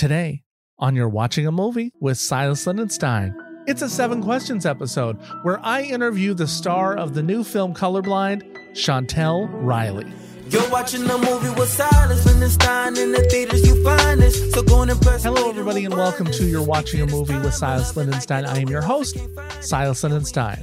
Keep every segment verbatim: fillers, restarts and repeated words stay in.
Today, on You're Watching a Movie with Silas Lindenstein, it's a Seven Questions episode where I interview the star of the new film Colorblind, Chantel Riley. You're watching a movie with Silas Lindenstein in the theaters you find this. So go and impress. Hello, everybody, and welcome to You're Watching a Movie with Silas Lindenstein. I am your host, Silas Lindenstein.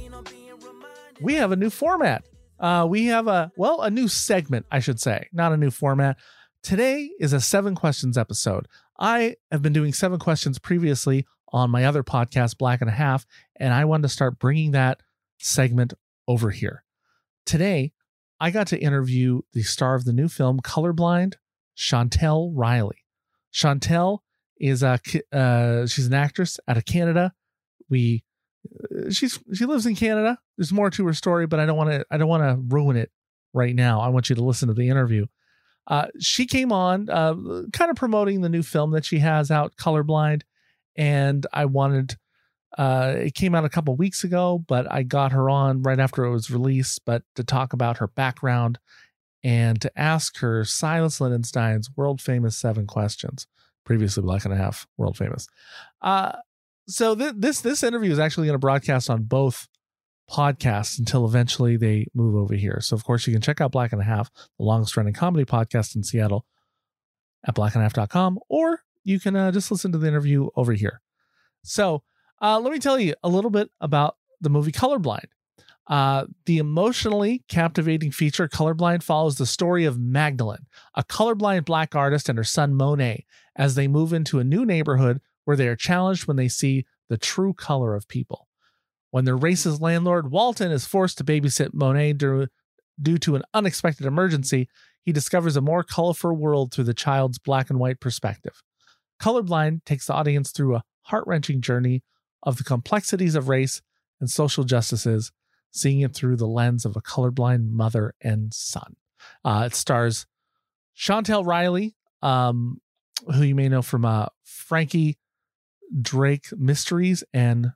We have a new format. Uh, we have a, well, a new segment, I should say, not a new format. Today is a Seven Questions episode. I have been doing Seven Questions previously on my other podcast, Black and a Half, and I wanted to start bringing that segment over here. Today, I got to interview the star of the new film Colorblind, Chantel Riley. Chantel is a uh, she's an actress out of Canada. We uh, she's she lives in Canada. There's more to her story, but I don't want to I don't want to ruin it right now. I want you to listen to the interview. Uh, she came on uh, kind of promoting the new film that she has out, Colorblind, and I wanted uh, it came out a couple weeks ago, but I got her on right after it was released, but to talk about her background and to ask her Silas Lindenstein's world famous seven questions, previously Black and a Half, world famous. Uh, so th- this this interview is actually going to broadcast on both podcasts until eventually they move over here. So of course you can check out Black and a Half, the longest running comedy podcast in Seattle, at black and a half dot com, or you can uh, just listen to the interview over here. So uh, let me tell you a little bit about the movie Colorblind. Uh, the emotionally captivating feature Colorblind follows the story of Magdalene, a colorblind black artist, and her son Monet as they move into a new neighborhood where they are challenged when they see the true color of people. When their racist landlord, Walton, is forced to babysit Monet due, due to an unexpected emergency, he discovers a more colorful world through the child's black and white perspective. Colorblind takes the audience through a heart-wrenching journey of the complexities of race and social justices, seeing it through the lens of a colorblind mother and son. Uh, it stars Chantel Riley, um, who you may know from uh, Frankie Drake Mysteries and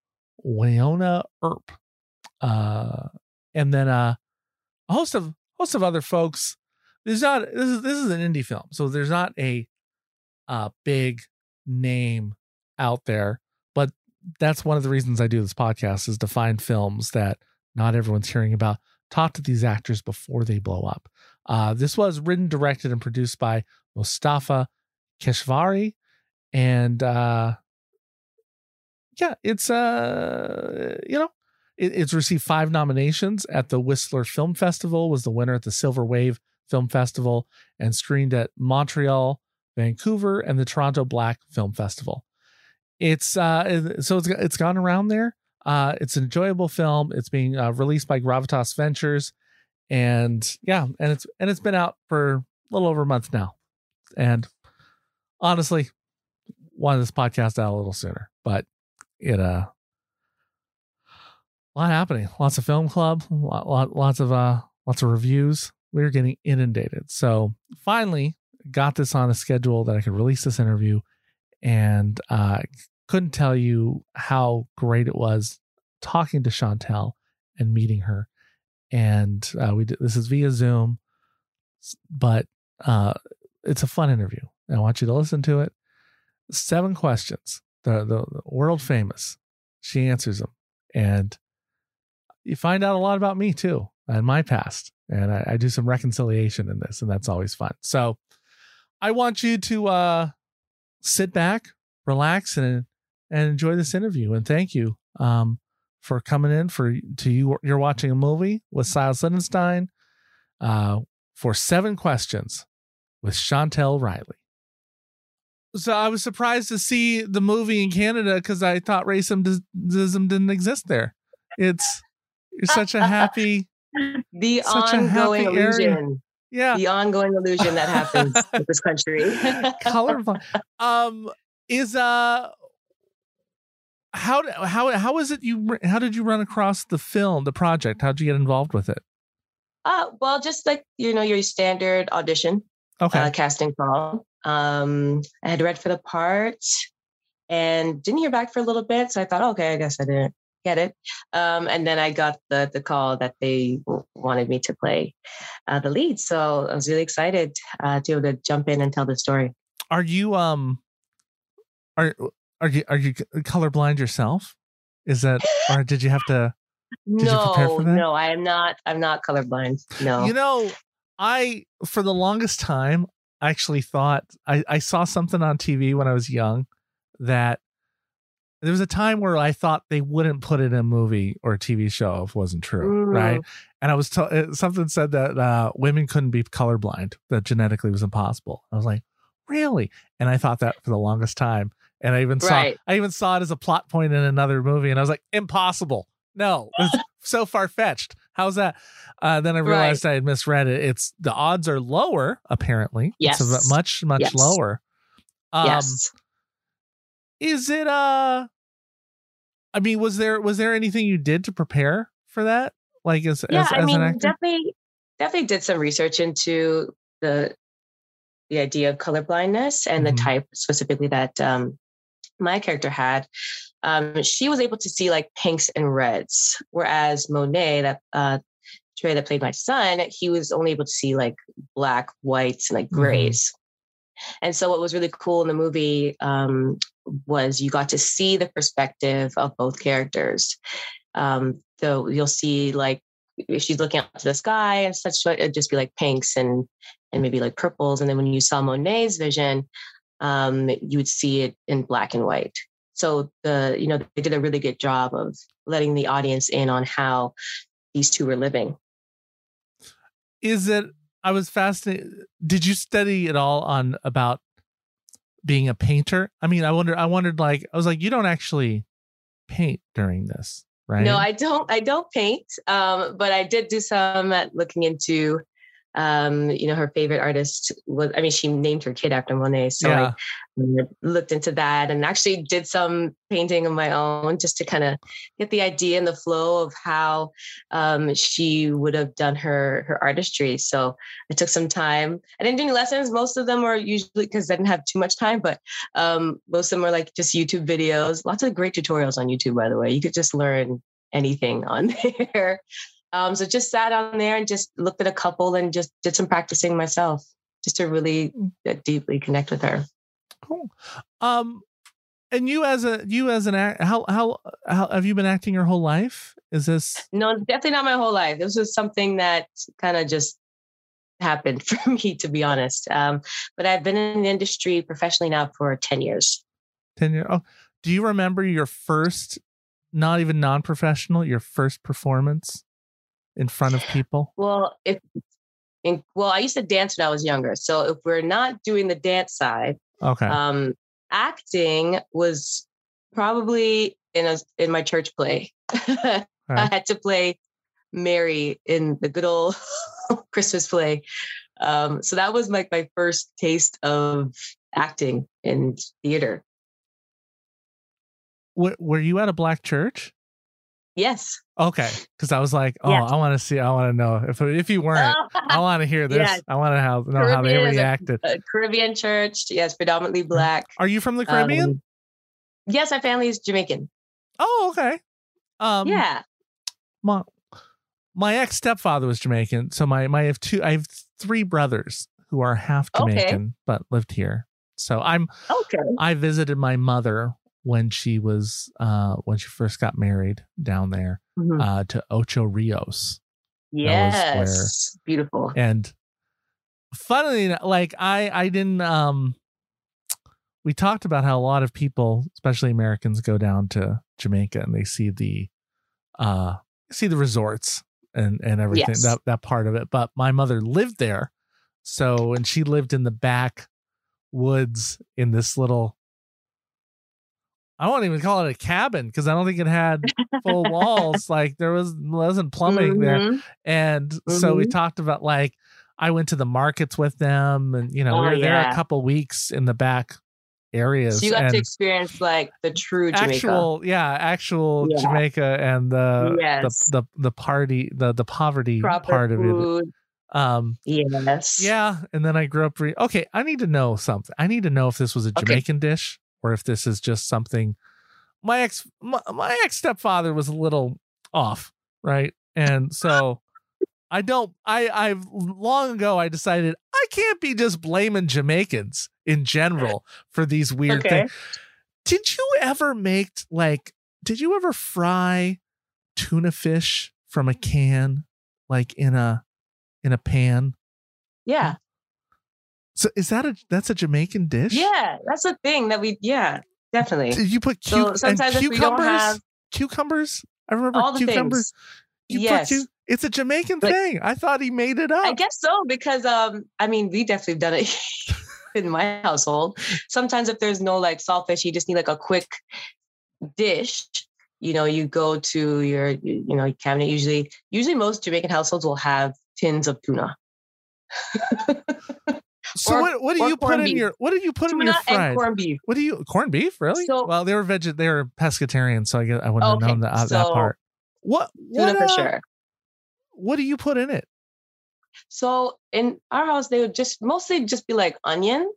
Wynonna Earp, uh, and then uh, a host of host of other folks. There's not this is this is an indie film, so there's not a uh, big name out there. But that's one of the reasons I do this podcast, is to find films that not everyone's hearing about. Talk to these actors before they blow up. Uh, this was written, directed, and produced by Mostafa Keshvari, and uh, yeah, it's, uh, you know, it, it's received five nominations at the Whistler Film Festival, was the winner at the Silver Wave Film Festival, and screened at Montreal, Vancouver, and the Toronto Black Film Festival. It's, uh, so it's, it's gone around there. Uh, it's an enjoyable film. It's being uh, released by Gravitas Ventures, and yeah, and it's, and it's been out for a little over a month now. And honestly, wanted this podcast out a little sooner, but it uh a lot happening, lots of film club, lot, lot, lots of uh lots of reviews. We were getting inundated, so finally got this on a schedule that I could release this interview, and uh couldn't tell you how great it was talking to Chantel and meeting her. And uh we did, this is via Zoom, but uh it's a fun interview. I want you to listen to it. Seven questions. The, the the world famous. She answers them, and you find out a lot about me too and my past. And I, I do some reconciliation in this, and that's always fun. So I want you to uh, sit back, relax, and and enjoy this interview. And thank you um, for coming in for to you. You're watching a movie with Silas Lindenstein uh, for Seven Questions with Chantel Riley. So I was surprised to see the movie in Canada because I thought racism didn't exist there. It's you're such a happy, the such ongoing a happy illusion. Area. Yeah, the ongoing illusion that happens in this country. Colorblind. Um, is uh, how how how is it you? How did you run across the film, the project? How did you get involved with it? Uh, well, just like you know, your standard audition, okay, uh, casting call. Um, I had read for the part and didn't hear back for a little bit. So I thought, okay, I guess I didn't get it. Um, and then I got the the call that they wanted me to play uh, the lead. So I was really excited uh, to be able to jump in and tell the story. Are you, um, Are are you are you colorblind yourself? Is that, or did you have to? Did you prepare No, for that? no, I am not. I'm not colorblind. No. You know, I for the longest time actually thought I, I saw something on T V when I was young that there was a time where I thought they wouldn't put it in a movie or a T V show if it wasn't true, Mm. right? And I was told something said that uh, women couldn't be colorblind, that genetically was impossible. I was like, really? And I thought that for the longest time. And I even saw Right. I even saw it as a plot point in another movie, and I was like, impossible. No, it's so far fetched. How's that? Uh, then I realized I had misread it. It's the odds are lower, apparently. Yes. It's a much, much Yes. lower. Um, Yes. Is it uh I mean, was there was there anything you did to prepare for that? Like as Yeah, as, I as mean, an actor? definitely, definitely did some research into the the idea of colorblindness and Mhm. the type specifically that um, my character had. Um, she was able to see like pinks and reds, whereas Monet, that uh, Trey that played my son, he was only able to see like black, whites, and like Mhm. grays. And so, what was really cool in the movie um, was you got to see the perspective of both characters. Um, so you'll see like if she's looking up to the sky and such, so it'd just be like pinks and and maybe like purples. And then when you saw Monet's vision, um, you would see it in black and white. So the you know they did a really good job of letting the audience in on how these two were living. Is it I was fascinated. Did you study at all on about being a painter? I mean, I wonder I wondered like I was like, you don't actually paint during this, right? No, I don't. I don't paint, um, but I did do some at looking into. Um, you know, her favorite artist was. I mean, she named her kid after Monet, so Yeah. I looked into that and actually did some painting of my own just to kind of get the idea and the flow of how um, she would have done her her artistry. So I took some time. I didn't do any lessons. Most of them were usually because I didn't have too much time, but um, most of them were like just YouTube videos. Lots of great tutorials on YouTube, by the way. You could just learn anything on there. Um, so just sat on there and just looked at a couple and just did some practicing myself just to really uh, deeply connect with her. Cool. Um, and you as a you as an act, how how how have you been acting your whole life? Is this No, definitely not my whole life. This was something that kind of just happened for me, to be honest. Um, but I've been in the industry professionally now for ten years. ten years? Oh, do you remember your first, not even non-professional, your first performance in front of people? Well, if in, well, I used to dance when I was younger. So if we're not doing the dance side, Okay. um, acting was probably in a in my church play. I Right. had to play Mary in the good old Christmas play. Um, so that was like my first taste of acting in theater. W- were you at a black church? Yes. Okay, because I was like, oh, Yes. I want to see, I want to know if if you weren't, I want to hear this. Yes. I want to how, know how they Caribbean is a- reacted. A Caribbean church. Yes, predominantly black. Are you from the Caribbean? Um, yes, my family is Jamaican. Oh, okay. Um, Yeah. my my ex stepfather was Jamaican, so my my I have two I have three brothers who are half Okay. Jamaican but lived here. So I'm Okay. I visited my mother when she was uh when she first got married down there Mhm. uh to Ocho Rios. Yes. Beautiful. And funnily enough, like I I didn't um we talked about how a lot of people, especially Americans, go down to Jamaica and they see the uh see the resorts and and everything, Yes. that that part of it. But my mother lived there. So and she lived in the back woods in this little, I won't even call it a cabin because I don't think it had full walls. Like there was wasn't plumbing there. Mhm. And so we Mhm. talked about like I went to the markets with them and you know, Oh, we were there a yeah. couple weeks in the back areas. So you got and to experience like the true Jamaica. actual yeah, actual Yeah. Jamaica and the, Yes. the the the party, the the poverty Proper part of it. food. Um Yes. yeah, and then I grew up re- okay, I need to know something. I need to know if this was a Okay. Jamaican dish or if this is just something. My ex my, my ex stepfather was a little off, right? And so I don't I I've long ago I decided I can't be just blaming Jamaicans in general for these weird Okay. things. Did you ever make like? Did you ever fry tuna fish from a can, like in a in a pan? Yeah. So is that a that's a Jamaican dish? Yeah, that's a thing that we. Yeah, definitely. Did you put cu- So sometimes and if we don't cucumbers? have Cucumbers? I remember all the cucumbers. things. You Yes. put cu- it's a Jamaican But- thing. I thought he made it up. I guess so because um, I mean, we definitely done it in my household. Sometimes if there's no like saltfish, you just need like a quick dish. You know, you go to your you, you know cabinet. Usually, usually most Jamaican households will have tins of tuna. So or- what what do or you put corned in beef. your what do you put in Tuna your and fried? corned beef. What do you corned beef? Really? So- well, they were veg they were pescatarian, so I guess I wouldn't Okay, have known that, that so part. What Tuna what for uh, sure. what do you put in it? So in our house, they would just mostly just be like onion,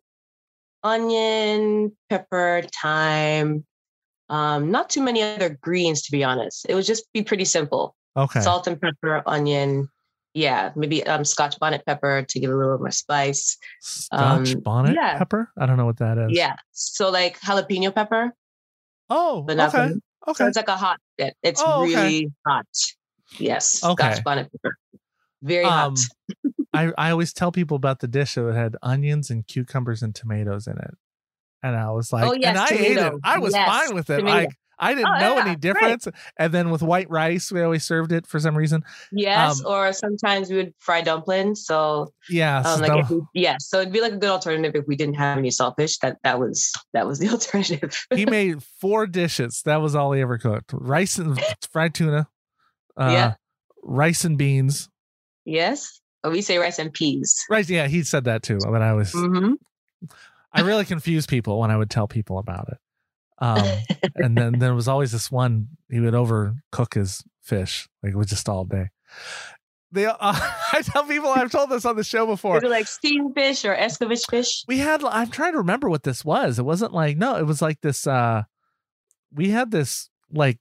onion, pepper, thyme. Um, not too many other greens, to be honest. It would just be pretty simple. Okay. Salt and pepper, onion. Yeah, maybe um, Scotch bonnet pepper to give it a little more spice. Scotch um, bonnet yeah. pepper? I don't know what that is. Yeah, so like jalapeno pepper, Oh, but not okay. the- Okay. so it's like a hot. It, it's Oh, okay. really hot. Yes, Okay. Scotch bonnet pepper, very Um, hot. I, I always tell people about the dish that had onions and cucumbers and tomatoes in it. And I was like, Oh, yes, and I ate it. tomato. I was Yes, fine with it. tomato. Like I didn't Oh, know yeah, any right. difference. And then with white rice, we always served it for some reason. Yes, um, or sometimes we would fry dumplings. So Yeah. so Um, like that- if we, yeah, so it'd be like a good alternative if we didn't have any saltfish. That that was that was the alternative. he made four dishes. That was all he ever cooked. Rice and fried tuna. Uh, Yeah. Rice and beans. Yes, but we say rice and peas. Rice. Yeah, he said that too. But I was, Mm-hmm. I really confused people when I would tell people about it. Um, and then there was always this one, he would overcook his fish. Like it was just all day. They, uh, I tell people, I've told this on the show before. Is it like steamed fish or escovitch fish? We had, I'm trying to remember what this was. It wasn't like, no, it was like this, uh, we had this like,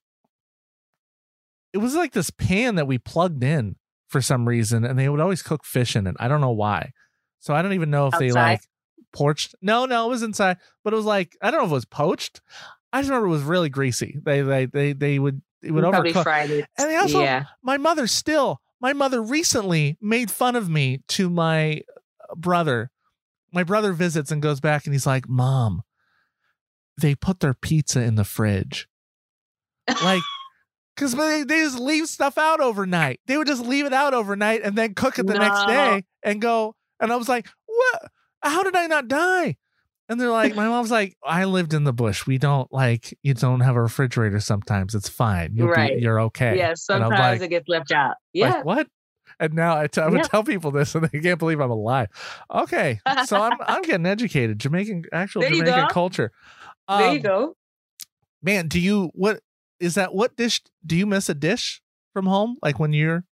it was like this pan that we plugged in for some reason, and they would always cook fish in it. I don't know why. So I don't even know if they Outside? like poached. No, no, it was inside, but it was like, I don't know if it was poached. I just remember it was really greasy. They, they, they, they would, it would We probably overcook. fried it. And they also, yeah. my mother still, my mother recently made fun of me to my brother. My brother visits and goes back and he's like, Mom, they put their pizza in the fridge. Like, because they, they just leave stuff out overnight. They would just leave it out overnight and then cook it the next No. day and go. And I was like, what? How did I not die? And they're like, my mom's like, I lived in the bush. We don't like, you don't have a refrigerator sometimes. It's fine. You'll Right. be, you're okay. Yeah, And I'm sometimes like- it gets left out. Yeah. Like, what? And now I, t- I would Yeah. tell people this and they can't believe I'm alive. Okay. So I'm I'm getting educated. Jamaican, actual There you Jamaican go. culture. there you Um, go. Man, do you, what is that? What dish, do you miss a dish from home? Like when you're,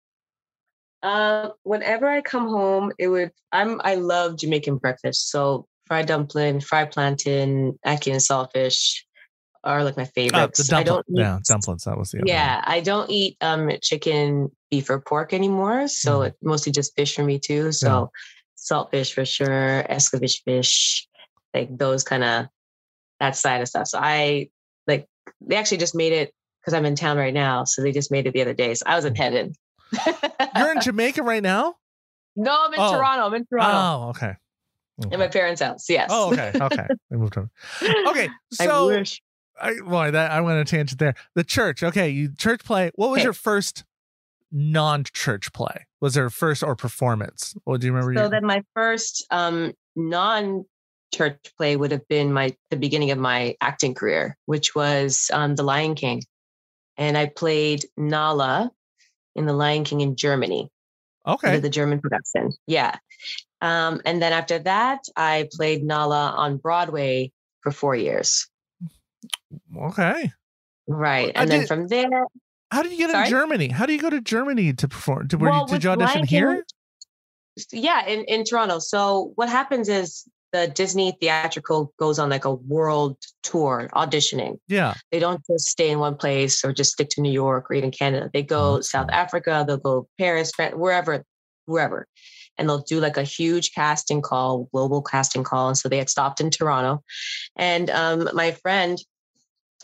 Uh, whenever I come home, it would. I'm. I love Jamaican breakfast. So fried dumpling, fried plantain, ackee and saltfish are like my oh, favorites. the I dumpling. don't eat, Yeah, dumplings. That was the other Yeah, I don't eat um chicken, beef, or pork anymore. So Mhm. it's mostly just fish for me too. So saltfish for sure, escovitch fish, like those kind of that side of stuff. So I like they actually just made it because I'm in town right now. So they just made it the other day. So I was in heaven. one. You're in Jamaica right now? No, I'm in Oh. Toronto. I'm in Toronto. Oh, okay. In my parents' house. Yes. Oh, okay. Okay. They moved on. Okay. I So wish. I, boy, that I went on a tangent there. The church. Okay. You church play. What was Okay. your first non-church play? Was there first or performance? What do you remember? So your- then my first um, non-church play would have been my the beginning of my acting career, which was um, The Lion King, and I played Nala in The Lion King in Germany. I okay. did the German production. Yeah, um, and then after that, I played Nala on Broadway for four years. Okay. Right, I and then did- from there, How do you get Sorry? in Germany? How do you go to Germany to perform? Did, were Well, you, did with you audition Lion King- here? yeah, in, in Toronto. So what happens is the Disney theatrical goes on like a world tour auditioning. Yeah. They don't just stay in one place or just stick to New York or even Canada. They go Oh, South cool. Africa, they'll go Paris, Fran- wherever, wherever. And they'll do like a huge casting call, global casting call. And so they had stopped in Toronto. And um, my friend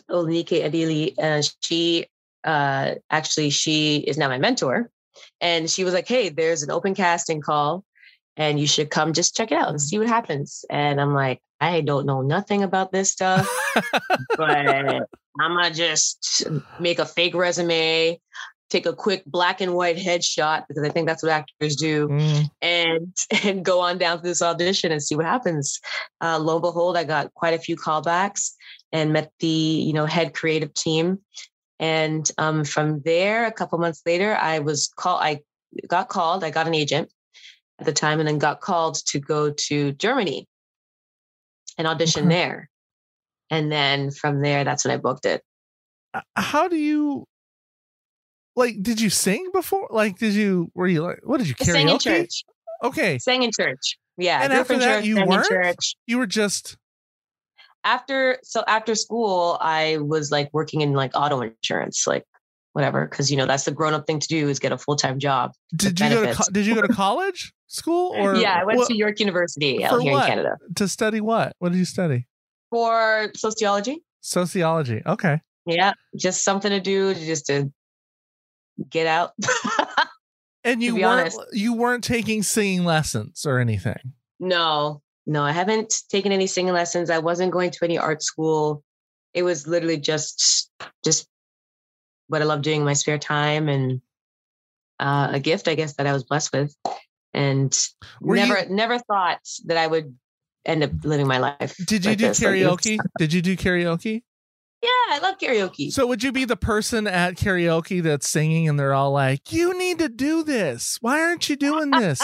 Olenike Adili, uh, she uh, actually, she is now my mentor. And she was like, hey, there's an open casting call and you should come just check it out and see what happens. And I'm like, I don't know nothing about this stuff, but I'm going to just make a fake resume, take a quick black and white headshot, because I think that's what actors do, mm. and and go on down to this audition and see what happens. Uh, lo and behold, I got quite a few callbacks and met the, you know, head creative team. And um, from there, a couple months later, I was called, I got called, I got an agent at the time, and then got called to go to Germany and audition okay. there. And then from there, that's when I booked it. How do you, like, did you sing before? Like, did you, were you like, what did you, karaoke? Sang in church. Okay. Sang in church. Yeah. And after that, church, you weren't? You were just... After, so after school, I was like working in like auto insurance, like whatever. Cause you know, that's the grown up thing to do, is get a full-time job. Did you benefits. go to, co- did you go to college school or? Yeah, I went what, to York University for here what? in Canada. To study what? What did you study? For sociology. Sociology. Okay. Yeah. Just something to do, just to get out. And you weren't, honest. you weren't taking singing lessons or anything? No. No, I haven't taken any singing lessons. I wasn't going to any art school. It was literally just just what I love doing in my spare time, and uh, a gift, I guess, that I was blessed with. And Were never you, never thought that I would end up living my life. Did you like do this. karaoke? Like, did you do karaoke? Yeah, I love karaoke. So would you be the person at karaoke that's singing and they're all like, you need to do this. Why aren't you doing this?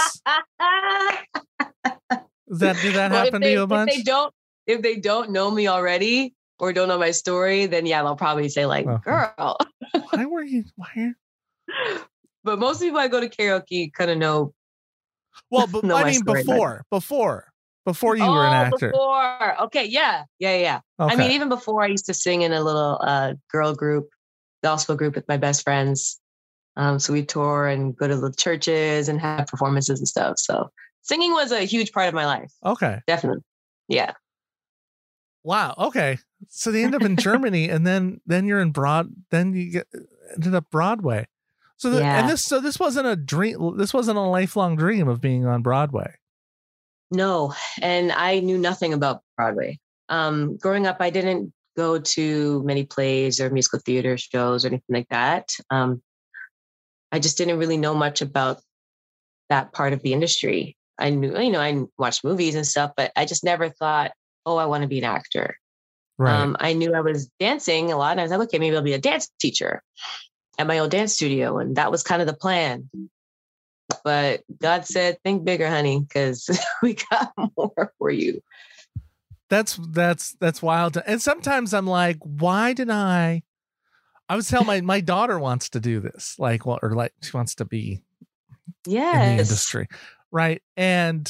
That did that well, happen they, to you a bunch? If they don't, if they don't know me already or don't know my story, then yeah, they'll probably say like, okay. "Girl, why were you? Why?" Are... But most people I go to karaoke kind of know. Well, but know I mean, story, before, but... before, before you oh, were an actor. Before, okay, yeah, yeah, yeah. Okay. I mean, even before, I used to sing in a little uh, girl group, gospel group with my best friends. Um, so we tour and go to little churches and have performances and stuff. So. Singing was a huge part of my life. Okay. Definitely. Yeah. Wow. Okay. So they end up in Germany, and then then you're in Broad. Then you get ended up Broadway. So the, yeah. and this so this wasn't a dream. This wasn't a lifelong dream of being on Broadway. No, and I knew nothing about Broadway. Um, growing up, I didn't go to many plays or musical theater shows or anything like that. Um, I just didn't really know much about that part of the industry. I knew, you know, I watched movies and stuff, but I just never thought, oh, I want to be an actor. Right. Um, I knew I was dancing a lot, and I was like, okay, maybe I'll be a dance teacher at my old dance studio. And that was kind of the plan. But God said, think bigger, honey, because we got more for you. That's, that's, that's wild. And sometimes I'm like, why did I, I was telling my, my daughter wants to do this, like, well, or like she wants to be yes. in the industry. Right. And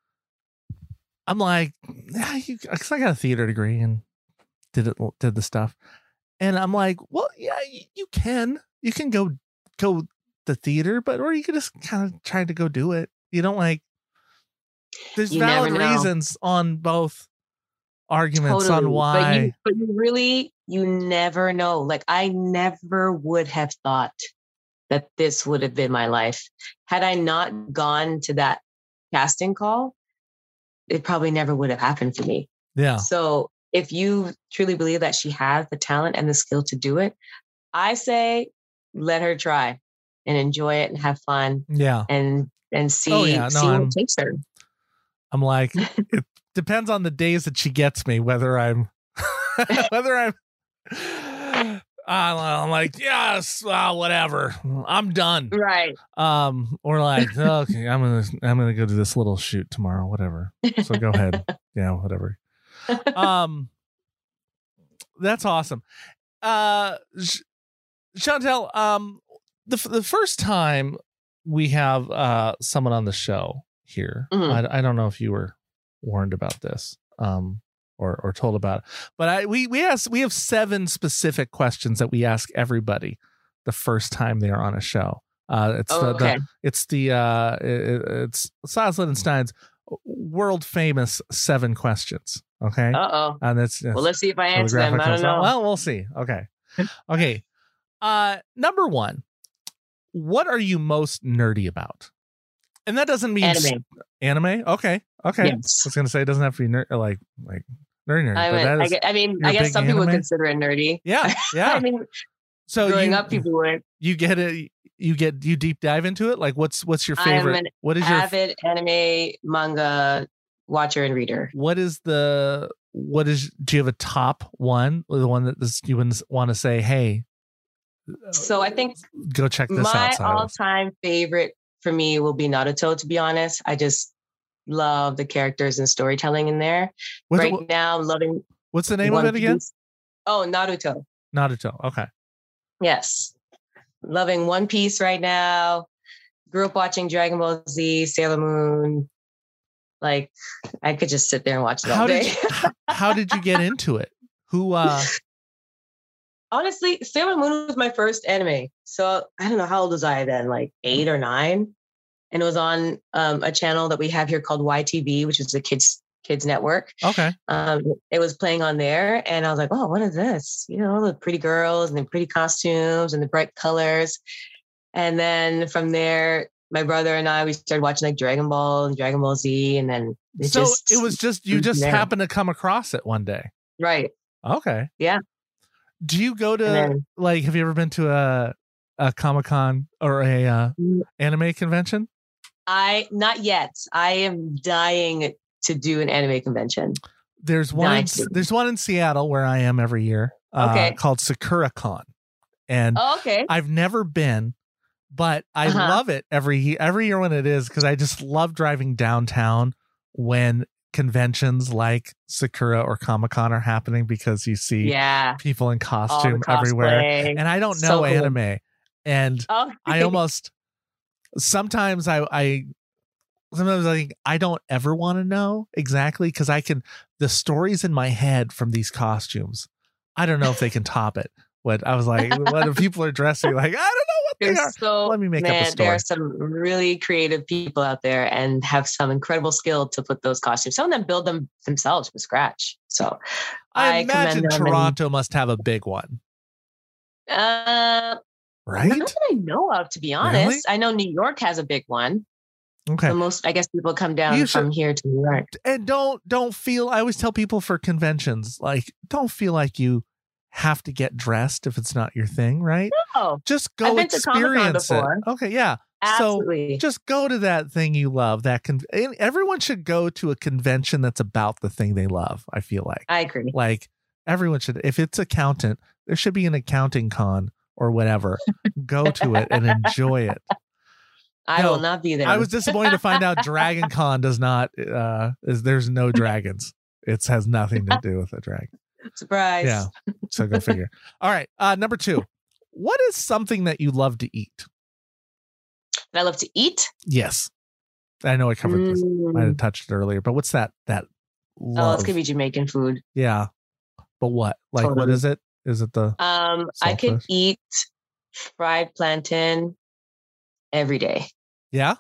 I'm like, yeah, you, cause I got a theater degree and did it, did the stuff. And I'm like, well, yeah, you, you can, you can go, go the theater, but, or you could just kind of try to go do it. You don't like, there's you valid reasons on both arguments totally. on why. But you, but you really, you never know. Like I never would have thought that this would have been my life. Had I not gone to that casting call, it probably never would have happened for me. Yeah. So if you truly believe that she has the talent and the skill to do it, I say, let her try and enjoy it and have fun. Yeah. And, and see, oh, yeah. no, see what I'm, it takes her. I'm like, it depends on the days that she gets me, whether I'm, whether I'm, I'm like, yes, well, whatever. I'm done. Right. Um, or like, okay, I'm gonna, I'm gonna go do this little shoot tomorrow. Whatever. So go ahead. Yeah, whatever. Um, that's awesome. Uh, Chantel, um, the the first time we have uh someone on the show here, mm-hmm. I, I don't know if you were warned about this. Um. Or, or told about it, but I we we ask we have seven specific questions that we ask everybody the first time they are on a show. Uh, it's oh, the, okay. the it's the uh, it, it's Silas Lindenstein's world famous seven questions. Okay. Uh oh. And that's, Well, let's see if I so the answer them. graphic I don't comes out. know. Well, we'll see. Okay. Okay. Uh, number one, what are you most nerdy about? And that doesn't mean s- Anime. anime. Okay. Okay. I Yes. was gonna say it doesn't have to be ner- like like nerdy nerdy, I but mean, that I, is gue- I mean, you're I a guess big some people would anime? consider it nerdy. yeah yeah. I mean, So growing you up, people would. you get it. You get you deep dive into it. Like what's what's your I'm favorite? an What is your Avid anime manga watcher and reader. what is the what is do you have a top one, the one that this, you would want to say, hey, So I think go check this my out, Silas? all-time favorite for me will be Naruto. To be honest, I just love the characters and storytelling in there. What's, right what- now, I'm loving what's the name One of it again? Piece. Oh, Naruto. Naruto. Okay. Yes, loving One Piece right now. Grew up watching Dragon Ball Z, Sailor Moon. Like, I could just sit there and watch it all How day. did you, how, how did you get into it? Who uh Honestly, Sailor Moon was my first anime. So I don't know, how old was I then? Like eight or nine. And it was on um, a channel that we have here called Y T V, which is the kids kids network. okay. Um, it was playing on there, and I was like, "Oh, what is this? You know, the pretty girls and the pretty costumes and the bright colors." And then from there, my brother and I we started watching like Dragon Ball and Dragon Ball Z, and then it So just it was just you from just there. happened to come across it one day. right. Okay. Yeah. Do you go to And then- like have you ever been to a a Comic-Con or a uh, anime convention? I not yet. I am dying to do an anime convention. There's one in, Nice. there's one in Seattle where I am every year. Uh, Okay. called Sakura Con. And Oh, okay. I've never been, but I Uh-huh. love it every ye- every year when it is because I just love driving downtown when conventions like Sakura or Comic-Con are happening because you see Yeah. people in All the costume everywhere. cosplay. And I don't So know cool. anime. And Oh, I almost sometimes I I sometimes I think I don't ever want to know exactly because I can the stories in my head from these costumes. I don't know if they can top it. What I was like, what if people are dressing like I don't know what they There's are. so Let me make up a man, story. there are some really creative people out there and have some incredible skill to put those costumes. Some of them build them themselves from scratch. So I, I imagine commend them and- Toronto must have a big one, uh, right? not that I know of, to be honest. I know New York has a big one. Okay. The most, I guess, people come down You from should- here to New York. And don't don't feel I always tell people for conventions, like don't feel like you have to get dressed if it's not your thing, right? Oh, Just go I've been to Comic-Con experience it. before. Okay, yeah. absolutely. So just go to that thing you love. That con- and everyone should go to a convention that's about the thing they love. I feel like, I agree. like everyone should. If it's accountant, there should be an accounting con or whatever. Go to it and enjoy it. I No, will not be there. I was disappointed to find out Dragon Con does not. Uh, is there's no dragons. It has nothing to do with a dragon. surprised. Yeah. So go figure. All right. Uh, number two. What is something that you love to eat? And I love to eat. Yes. I know I covered this. I had Mm. touched it earlier, but what's that? That Oh, love? it's gonna be Jamaican food. Yeah. But what? Like, what Totally. is it? Is it the Um, I could Saltfish. eat fried plantain every day. yeah?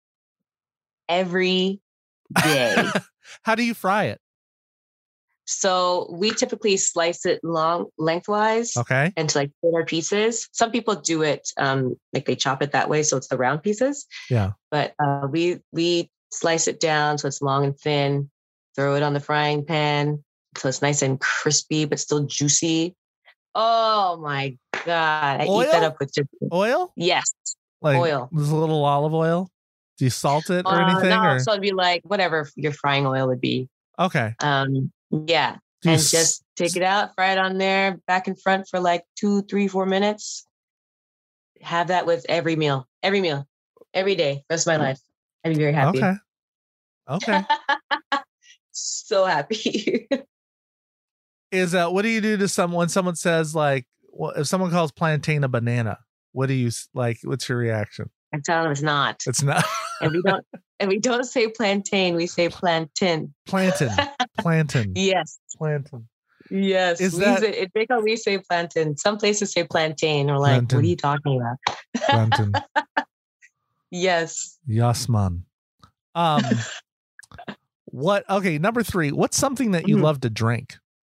Every day. How do you fry it? So we typically slice it long lengthwise Okay. into like thinner pieces. Some people do it um, like they chop it that way, so it's the round pieces. Yeah. But uh, we we slice it down so it's long and thin. Throw it on the frying pan so it's nice and crispy but still juicy. Oh my god! I eat that Oil? up with just Oil? yes. Like Oil. There's a little olive oil. Do you salt it or Uh, anything? no, or? so it'd be like whatever your frying oil would be. Okay. Um, yeah, Do you and s- just take it out, fry it on there, back and front for like two, three, four minutes. Have that with every meal, every meal, every day, rest of my life. I'd be very happy. Okay. Okay. So happy. Is uh what do you do to someone when someone says like well, if someone calls plantain a banana, what do you s- like what's your reaction? I tell them it's not. It's not And we don't and we don't say plantain, we say plantain. plantain. Plantain. Yes. Plantain. Yes. Is we that- say, it, they call we say plantain. Some places say plantain. We're like, Plantain. what are you talking about? Plantain. Yes. Yasman. Um What? Okay, number three. What's something that you Mhm. love to drink?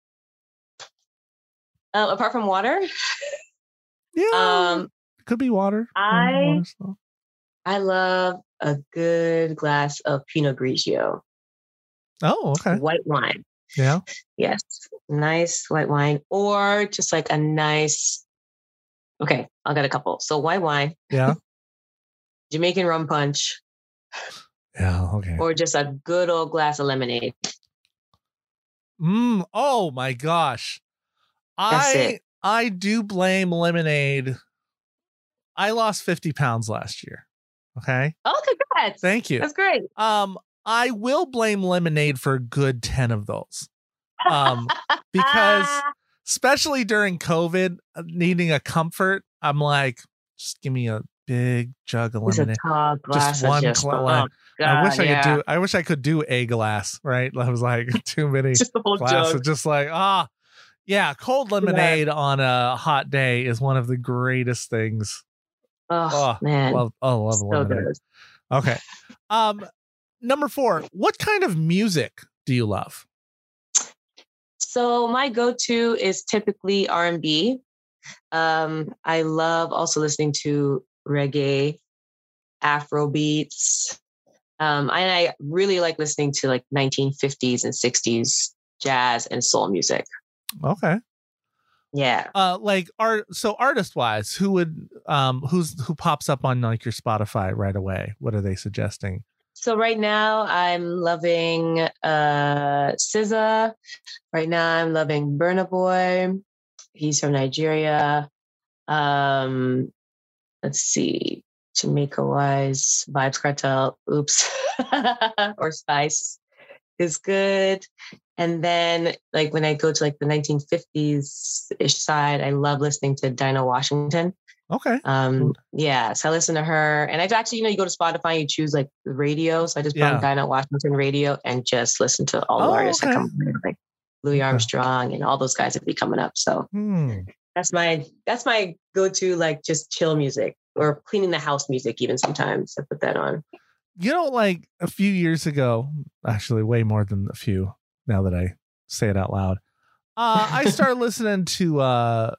Um, apart from water, Yeah, um, could be water. I Water stuff. I love a good glass of Pinot Grigio, Oh, okay. white wine. Yeah. Yes, nice white wine, or just like a nice. Okay, I'll get a couple. So white wine, Yeah. Jamaican rum punch, Yeah. Okay. or just a good old glass of lemonade. Mm, oh my gosh. That's I it. I do blame lemonade. I lost fifty pounds last year. Okay. Oh, congrats! Thank you. That's great. Um, I will blame lemonade for a good ten of those. Um, because especially during COVID, uh, needing a comfort, I'm like, just give me a big jug of It's a lemonade. tall glass Just of one just, gla- oh, like, I wish God, I yeah. could do I wish I could do a glass, right? I was like too many just the whole glasses. jug. Just like, ah, yeah, cold lemonade on a hot day is one of the greatest things. Oh, Oh, man, love, oh, love so lemonade. good. Okay. Um, number four, what kind of music do you love? So my go-to is typically R and B. Um, I love also listening to reggae, Afro beats. Um, and I really like listening to like nineteen fifties and sixties jazz and soul music. Okay. Yeah. Uh, like art. So artist wise, who would um who's who pops up on like your Spotify right away? What are they suggesting? So right now I'm loving uh S Z A. Right now I'm loving Burna Boy. He's from Nigeria. Um, let's see, Jamaica wise, Vibes Cartel, oops, or Spice is good. And then like when I go to like the nineteen fifties ish side, I love listening to Dinah Washington. Okay. Um, yeah, so I listen to her, and I actually, you know, you go to Spotify, you choose like the radio. So I just put Yeah. on Dinah Washington radio and just listen to all the Oh, artists okay. that come up, like Louis Okay. Armstrong and all those guys that be coming up. So Hmm. that's my that's my go-to, like just chill music or cleaning the house music. Even sometimes I put that on. You know, like a few years ago, actually way more than a few now that I say it out loud. Uh, I started listening to uh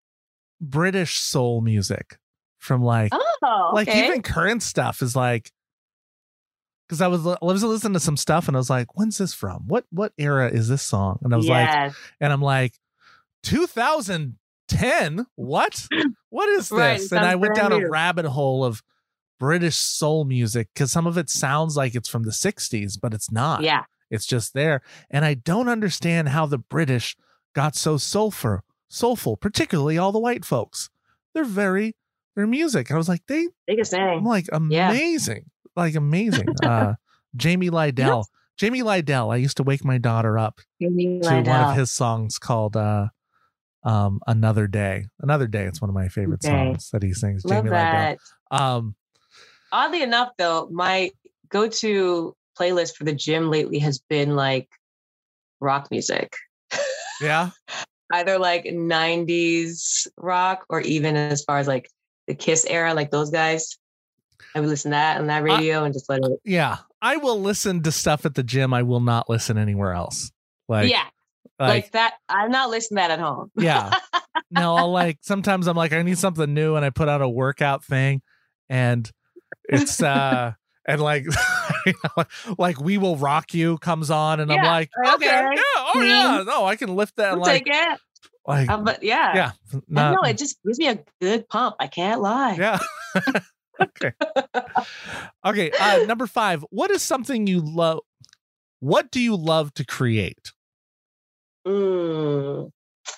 British soul music from like Oh, like okay. even current stuff is like, because I was I was listening to some stuff and I was like, when's this from? What what era is this song? And I was like, yes. and I'm like, two thousand ten? What? What is this? Right, it And I sounds went down brand a new. rabbit hole of British soul music because some of it sounds like it's from the sixties, but it's not. Yeah. It's just there. And I don't understand how the British got so soulful, soulful, particularly all the white folks. They're very, their music. I was like, they, They can I'm sing. like, Yeah. amazing. Like, amazing. Uh, Jamie Lydell. Jamie Lydell. I used to wake my daughter up Jamie to one Lydell. of his songs called uh, um, Another Day. Another Day. It's one of my favorite Okay. songs that he sings. Love Jamie that. Lydell. Um, Oddly enough, though, my go-to playlist for the gym lately has been like rock music. yeah. Either like nineties rock or even as far as like the Kiss era, like those guys. I would listen to that on that radio and just let it. Yeah. I will listen to stuff at the gym. I will not listen anywhere else. Like, yeah. like, Like that. I'm not listening to that at home. yeah. No, I'll like, sometimes I'm like, I need something new. And I put out a workout thing and it's, uh, and like, you know, like We Will Rock You comes on and I'm Yeah, like, okay, okay. yeah, oh Clean. yeah, no, I can lift that. I'll And like, take it. like, Um, but yeah. yeah, I not- know it just gives me a good pump. I can't lie. yeah. Okay. Okay. Uh, number five. What is something you love? What do you love to create? Mm.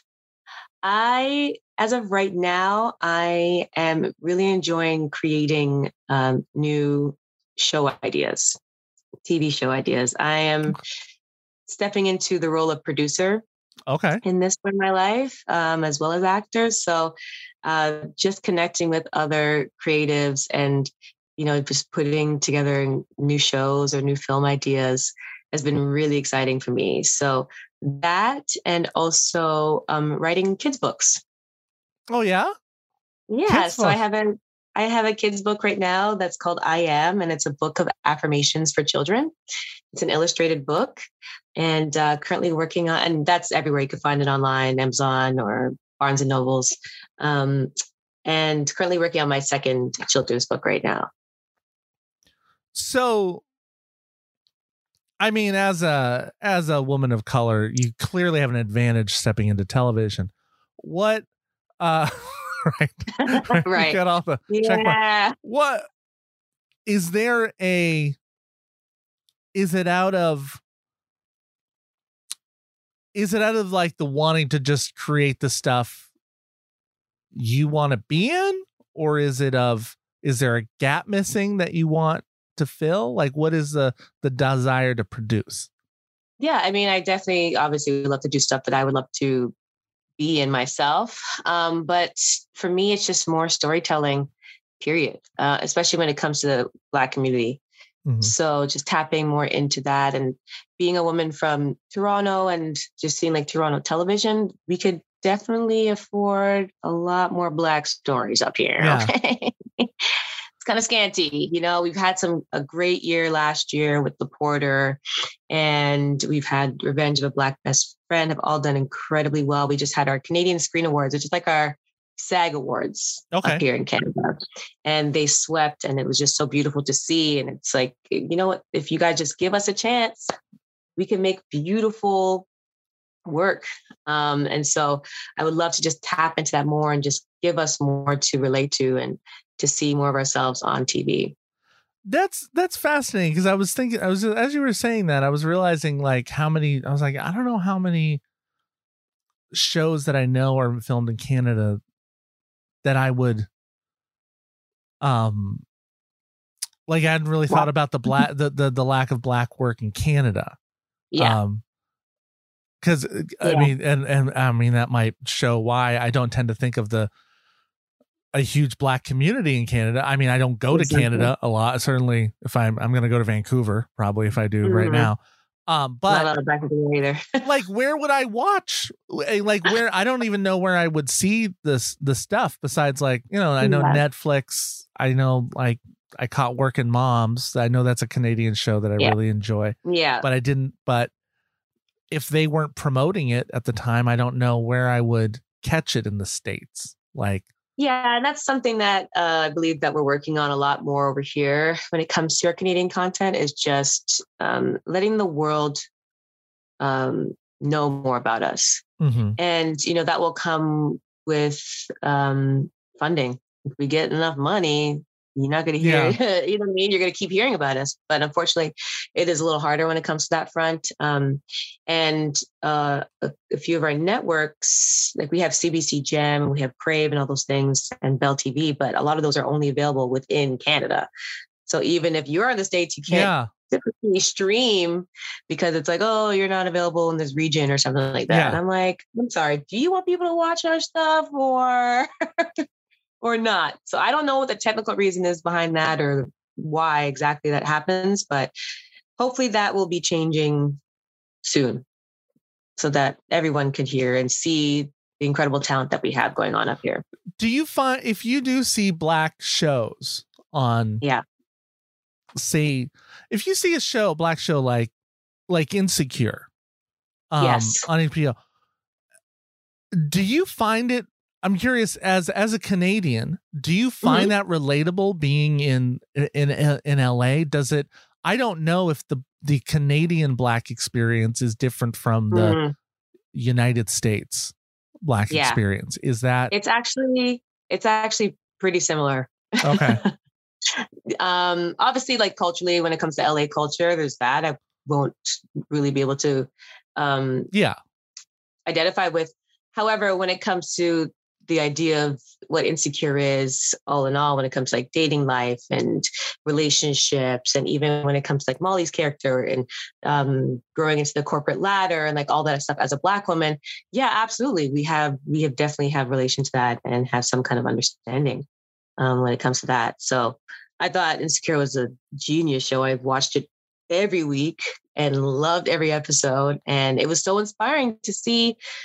I, as of right now, I am really enjoying creating um, new show ideas, T V show ideas. I am stepping into the role of producer Okay. in this part of my life, um, as well as actors. So uh, just connecting with other creatives and, you know, just putting together new shows or new film ideas has been really exciting for me. So that, and also um, writing kids books. Oh yeah. Yeah. Kids so I books. haven't, I have a kid's book right now that's called I Am, and it's a book of affirmations for children. It's an illustrated book, and uh, currently working on, and that's everywhere. You can find it online, Amazon or Barnes and Nobles. Um, and currently working on my second children's book right now. So, I mean, as a as a woman of color, you clearly have an advantage stepping into television. What, uh, right, right, right. You got all the yeah. check mark. What is there a? Is it out of? Is it out of like the wanting to just create the stuff you want to be in, or is it of? Is there a gap missing that you want to fill? Like, what is the the desire to produce? Yeah, I mean, I definitely obviously would love to do stuff that I would love to be in myself. Um, but for me, it's just more storytelling, period, uh, especially when it comes to the Black community. Mm-hmm. So just tapping more into that, and being a woman from Toronto and just seeing like Toronto television, we could definitely afford a lot more Black stories up here. Yeah. Okay. It's kind of scanty. You know, we've had some a great year last year with The Porter, and we've had Revenge of a Black Best Friend, have all done incredibly well. We just had our Canadian Screen Awards, which is like our SAG Awards okay. up here in Canada. And they swept, and it was just so beautiful to see. And it's like, you know what, if you guys just give us a chance, we can make beautiful work. Um, and so I would love to just tap into that more and just give us more to relate to and to see more of ourselves on T V. That's that's fascinating, because I was thinking, I was as you were saying that, I was realizing like how many, I was like, I don't know how many shows that I know are filmed in Canada that I would, um, like I hadn't really thought wow. about the black, the, the the lack of Black work in Canada. Yeah. Um, because I yeah. mean, and and I mean that might show why I don't tend to think of the a huge Black community in Canada. I mean, I don't go exactly. to Canada a lot. Certainly, if I'm I'm going to go to Vancouver, probably if I do mm-hmm. right now. Um, but not a lot of Black people either. Like, where would I watch? Like, where I don't even know where I would see this the stuff besides, like, you know, I know yeah. Netflix. I know, like, I caught Working Moms. I know that's a Canadian show that I yeah. really enjoy. Yeah, but I didn't. But if they weren't promoting it at the time, I don't know where I would catch it in the States. Like, yeah, and that's something that uh, I believe that we're working on a lot more over here when it comes to our Canadian content, is just um, letting the world um, know more about us. Mm-hmm. And, you know, that will come with um, funding. If we get enough money, you're not going to hear, yeah. you know what I mean? You're going to keep hearing about us. But unfortunately, it is a little harder when it comes to that front. Um, and uh, a, a few of our networks, like we have C B C Gem, and we have Crave and all those things, and Bell T V, but a lot of those are only available within Canada. So even if you're in the States, you can't yeah. typically stream because it's like, oh, you're not available in this region or something like that. Yeah. And I'm like, I'm sorry, do you want people to watch our stuff or... or not? So I don't know what the technical reason is behind that or why exactly that happens, but hopefully that will be changing soon so that everyone could hear and see the incredible talent that we have going on up here. Do you find, if you do see Black shows on, yeah, say, if you see a show, Black show like, like Insecure, um, yes. on H B O, do you find it, I'm curious, as as a Canadian, do you find mm-hmm. that relatable being in in in L A? Does it? I don't know if the the Canadian Black experience is different from the mm-hmm. United States Black yeah. experience. Is that? It's actually it's actually pretty similar. Okay. um, obviously, like culturally, when it comes to L A culture, there's that. I won't really be able to um, yeah identify with. However, when it comes to the idea of what Insecure is, all in all, when it comes to like dating life and relationships, and even when it comes to like Molly's character and um, growing into the corporate ladder and like all that stuff as a Black woman, yeah, absolutely. We have, we have definitely have relation to that and have some kind of understanding um, when it comes to that. So I thought Insecure was a genius show. I've watched it every week and loved every episode. And it was so inspiring to see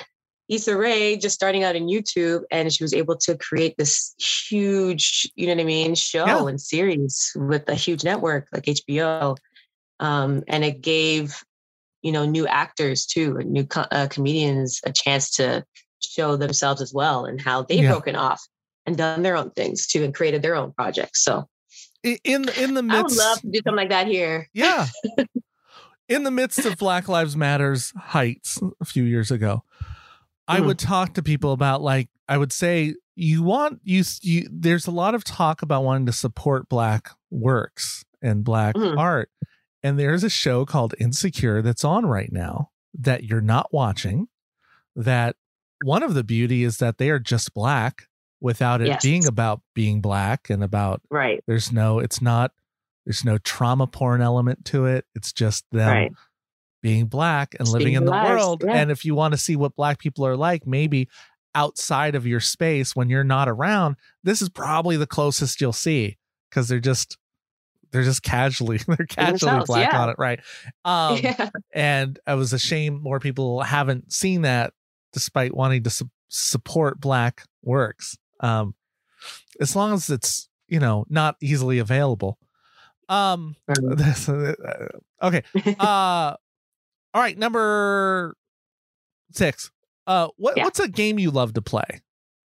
Issa Rae just starting out in YouTube, and she was able to create this huge, you know what I mean, show Yeah. and series with a huge network like H B O. Um, and it gave, you know, new actors too, and new co- uh, comedians a chance to show themselves as well and how they've Yeah. broken off and done their own things too and created their own projects. So I- In in the I would midst, love to do something like that here. yeah, in the midst of Black Lives Matter's heights a few years ago, I Mhm. would talk to people about, like, I would say, you want you, you there's a lot of talk about wanting to support Black works and Black Mhm. art, and there's a show called Insecure that's on right now that you're not watching. That one of the beauty is that they are just Black without it Yes. being about being Black and about Right. there's no it's not there's no trauma porn element to it. It's just them Right. being Black and Just living being in the lives, world. yeah. And if you want to see what Black people are like, maybe outside of your space when you're not around, this is probably the closest you'll see, because they're just they're just casually they're casually themselves, Black yeah. on it, right? Um, yeah. and I was ashamed more people haven't seen that, despite wanting to su- support Black works. Um, as long as it's, you know, not easily available. Um, Right. this, uh, okay. Uh, all right. Number six. Uh, what Yeah. what's a game you love to play?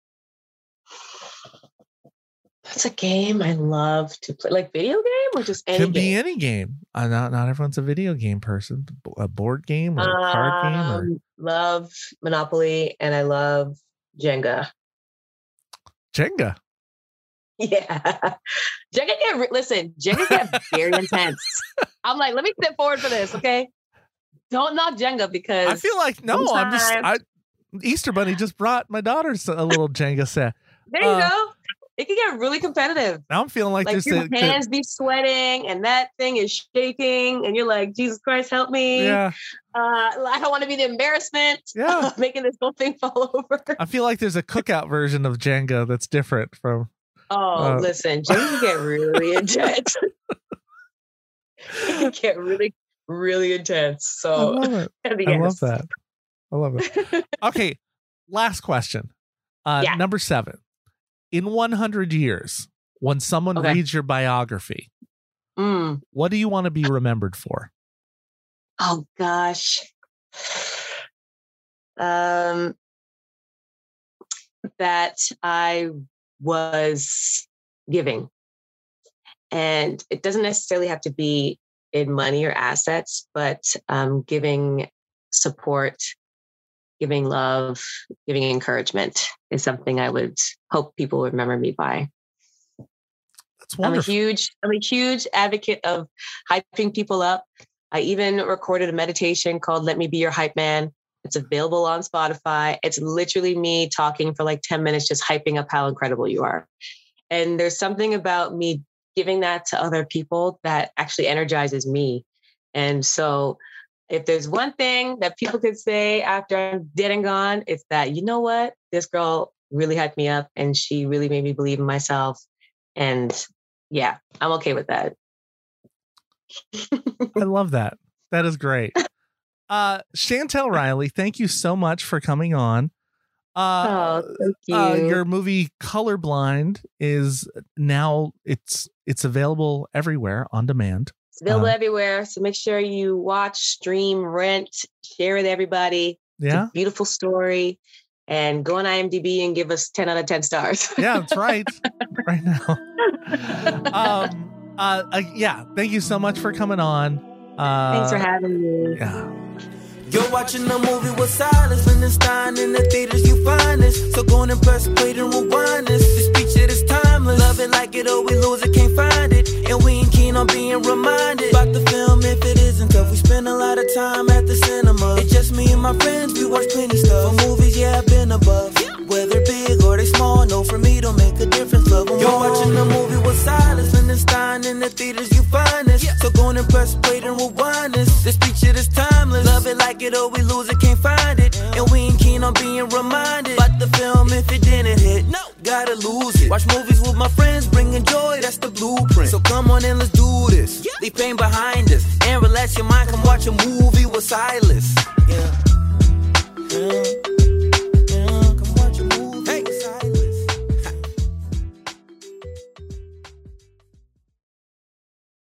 That's a game I love to play. Like video game or just any Can be game? any game. Uh, not not everyone's a video game person. A board game or a card game or Um, love Monopoly and I love Jenga. Jenga. Yeah. Jenga get, re- listen, Jenga get very intense. I'm like, let me step forward for this, okay? Don't knock Jenga because I feel like no. I'm just. I sometimes- Easter Bunny just brought my daughter's a little Jenga set. there you uh, go. It can get really competitive. Now I'm feeling like, Like there's your a, hands be sweating and that thing is shaking and you're like, Jesus Christ, help me. yeah. Uh, I don't want to be the embarrassment Yeah. of making this whole thing fall over. I feel like there's a cookout version of Jenga that's different from. Oh, Uh, listen, Jenga can get really intense. It can get really, really intense. I So love it. I yes. love that. I love it. Okay, last question. Uh, Yeah. Number seven. In one hundred years, when someone Okay. reads your biography, Mm. what do you want to be remembered for? Oh gosh. Um, that I was giving. And it doesn't necessarily have to be in money or assets, but um, giving support, giving love, giving encouragement is something I would hope people would remember me by. That's I'm a wonderful. huge, I'm a huge advocate of hyping people up. I even recorded a meditation called Let Me Be Your Hype Man. It's available on Spotify. It's literally me talking for like ten minutes, just hyping up how incredible you are. And there's something about me giving that to other people that actually energizes me. And so if there's one thing that people could say after I'm dead and gone, it's that, you know what, this girl really hyped me up and she really made me believe in myself. And yeah, I'm okay with that. I love that. That is great. Uh, Chantel Riley, thank you so much for coming on. Uh, Oh, thank you. uh, your movie Colorblind is now it's it's available everywhere on demand. It's available uh, everywhere. So make sure you watch, stream, rent, share with everybody. It's Yeah, a beautiful story. And go on IMDb and give us ten out of ten stars. yeah, that's right. Right now. Um. Uh, uh. Yeah. Thank you so much for coming on. Uh, Thanks for having me. Yeah. You're watching a movie with Silas Lindenstein. In the theaters you find this. So go and press play and rewind this. This feature is timeless. Love it like it or we lose it, can't find it. And we ain't keen on being reminded about the film if it isn't tough. We spend a lot of time at the cinema. It's just me and my friends, we watch plenty stuff. For movies, yeah, I've been above. Whether big or they small, no, for me don't make a difference. Love them. You're watching a movie with Silas Lindenstein. In the theaters you find this. So go and press play and rewind this. This feature is timeless. Love it like it or we lose it, can't find it. And we ain't keen on being reminded about the film if it didn't hit. No, gotta lose it. Watch movies with my friends, bringing joy, that's the blueprint. So come on and let's do this. Leave pain behind us and relax your mind. Come watch a movie with Silas. Yeah. Yeah.